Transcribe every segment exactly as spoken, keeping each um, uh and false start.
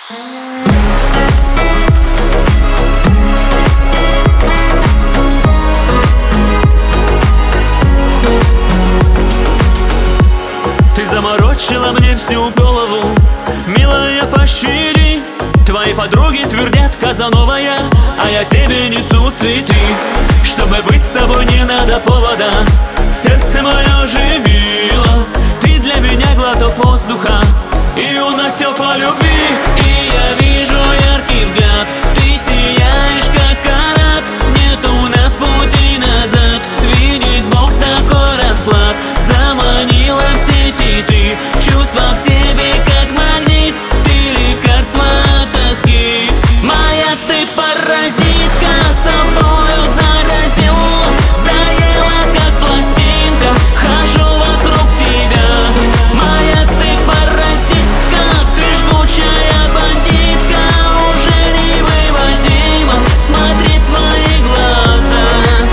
Ты заморочила мне всю голову, милая, пощади. Твои подруги твердят, Казанова я, а я тебе несу цветы. Чтобы быть с тобой, не надо повода, сердце мое живило. Ты для меня глоток воздуха, и у нас все по любви. И я вижу яркий взгляд, ты сияешь как карат. Нет у нас пути назад, видит Бог такой расклад. Заманила в сети ты, чувства к тебе как магнит. Ты лекарство от тоски, моя ты паразитка. Собою заразила, заела как пластинка. Хожу вокруг тебя, моя ты паразитка. Ты жгучая бандитка, уже невывозимо смотреть твои глаза.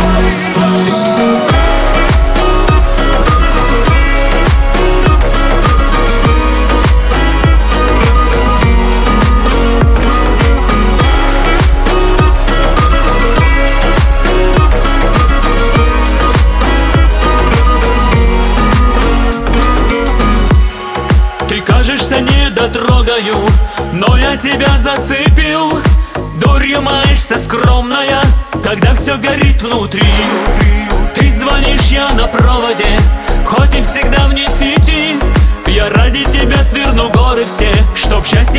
Ты кажешься недотрогаю, но я тебя зацепил. Дурью маешься скромная, когда все горит внутри. Ты звонишь, я на проводе, хоть и всегда вне сети. Я ради тебя сверну горы все, чтоб счастье